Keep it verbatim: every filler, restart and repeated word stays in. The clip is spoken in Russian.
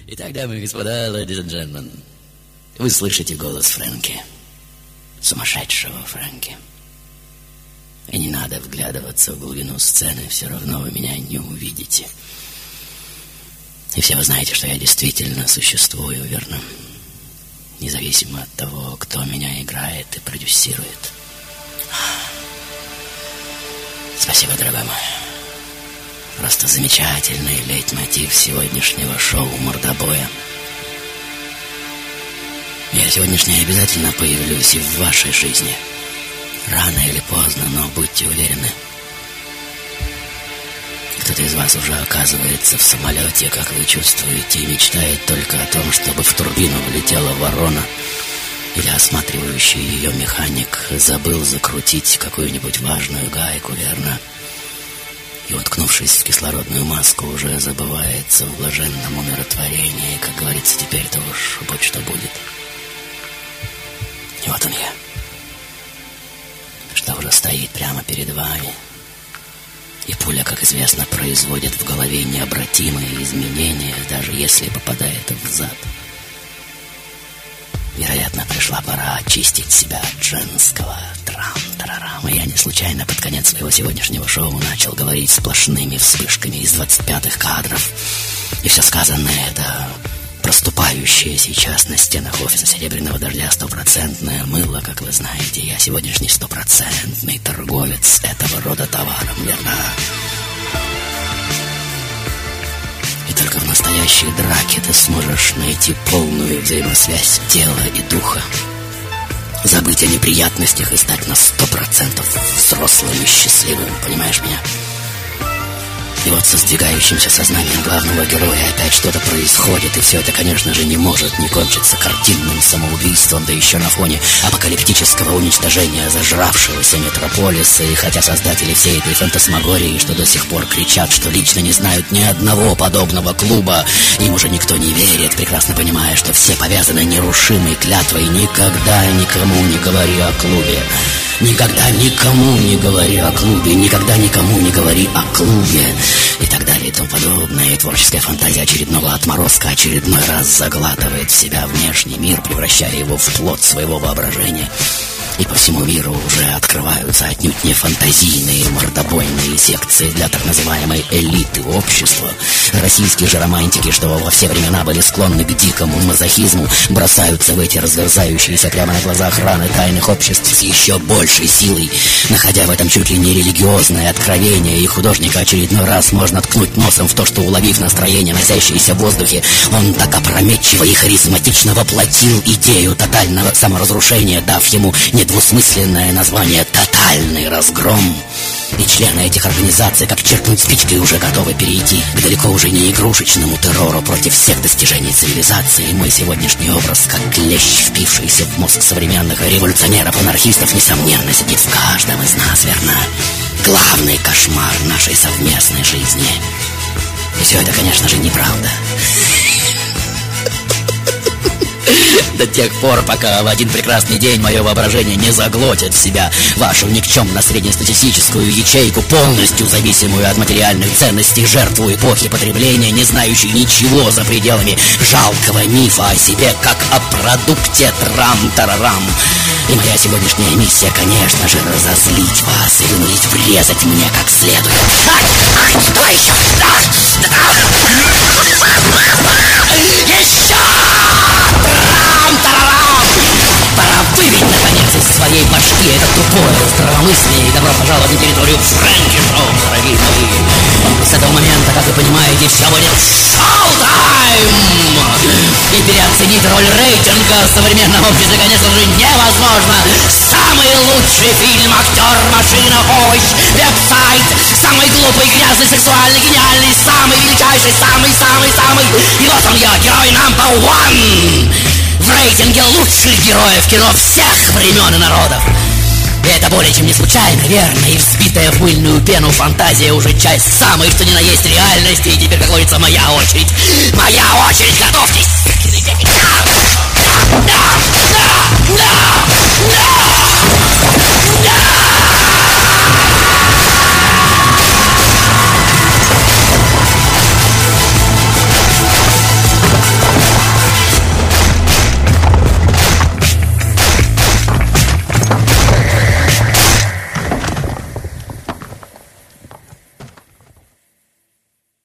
Итак, дамы и господа, ladies and gentlemen, вы слышите голос Фрэнки, сумасшедшего Фрэнки. И не надо вглядываться в глубину сцены, все равно вы меня не увидите. И все вы знаете, что я действительно существую, верно? Независимо от того, кто меня играет и продюсирует. Спасибо, дорогой мой. Просто замечательный лейтмотив сегодняшнего шоу «Мордобоя». Я сегодняшний обязательно появлюсь и в вашей жизни. Рано или поздно, но будьте уверены. Кто-то из вас уже оказывается в самолете, как вы чувствуете, и мечтает только о том, чтобы в турбину влетела ворона, или осматривающий ее механик забыл закрутить какую-нибудь важную гайку, верно? И, уткнувшись в кислородную маску, уже забывается в блаженном умиротворении. Как говорится, теперь-то уж будь что будет. И вот он я, что уже стоит прямо перед вами. И пуля, как известно, производит в голове необратимые изменения, даже если попадает в зад. Вероятно, пришла пора очистить себя от женского трам-тарарам. И я не случайно под конец своего сегодняшнего шоу начал говорить сплошными вспышками из двадцать пятых кадров. И все сказанное — это проступающее сейчас на стенах офиса «Серебряного дождя» стопроцентное мыло, как вы знаете. Я сегодняшний стопроцентный торговец этого рода товаром, верно? И только в настоящей драке ты сможешь найти полную взаимосвязь тела и духа, забыть о неприятностях и стать на сто процентов взрослым и счастливым, понимаешь меня? И вот со сдвигающимся сознанием главного героя опять что-то происходит, и все это, конечно же, не может не кончиться картинным самоубийством, да еще на фоне апокалиптического уничтожения зажравшегося метрополиса. И хотя создатели всей этой фантасмагории, что до сих пор кричат, что лично не знают ни одного подобного клуба, им уже никто не верит, прекрасно понимая, что все повязаны нерушимой клятвой: никогда никому не говори о клубе. Никогда никому не говори о клубе, никогда никому не говори о клубе, и так далее и тому подобное. И творческая фантазия очередного отморозка очередной раз заглатывает в себя внешний мир, превращая его в плод своего воображения. И по всему миру уже открываются отнюдь не фантазийные мордобойные секции для так называемой элиты общества. Российские же романтики, что во все времена были склонны к дикому мазохизму, бросаются в эти разверзающиеся прямо на глазах раны тайных обществ с еще большей силой, находя в этом чуть ли не религиозное откровение. И художника очередной раз можно ткнуть носом в то, что, уловив настроение, носящееся в воздухе, он так опрометчиво и харизматично воплотил идею тотального саморазрушения, дав ему недвусмысленное название «Тотальный разгром». И члены этих организаций, как черкнуть спичкой, уже готовы перейти к далеко уже не игрушечному террору против всех достижений цивилизации. И мой сегодняшний образ, как клещ, впившийся в мозг современных революционеров-анархистов, несомненно, сидит в каждом из нас, верно? Главный кошмар нашей совместной жизни. И все это, конечно же, неправда. До тех пор, пока в один прекрасный день мое воображение не заглотит в себя вашу никчемно-среднестатистическую ячейку, полностью зависимую от материальных ценностей, жертву эпохи потребления, не знающую ничего за пределами жалкого мифа о себе, как о продукте трам-тарарам. И моя сегодняшняя миссия, конечно же, разозлить вас и вынудить врезать мне как следует. Давай еще! Еще! Трам-тарарам! Пора выбить, наконец, из своей башки это тупое здравомыслие. И добро пожаловать на территорию Фрэнки Шоу, дорогие мои. С этого момента, как вы понимаете, все будет шоу-тайм! И переоценить роль рейтинга в современном обществе, конечно же, невозможно. Самый лучший фильм, актер, машина, овощ, веб-сайт, самый глупый, грязный, сексуальный, гениальный, самый величайший, самый-самый-самый. И вот он я, герой number one в рейтинге лучших героев кино всех времен и народов. И это более чем не случайно, верно? И взбитая в мыльную пену фантазия уже часть самой, что ни на есть реальности. И теперь, как говорится, моя очередь. Моя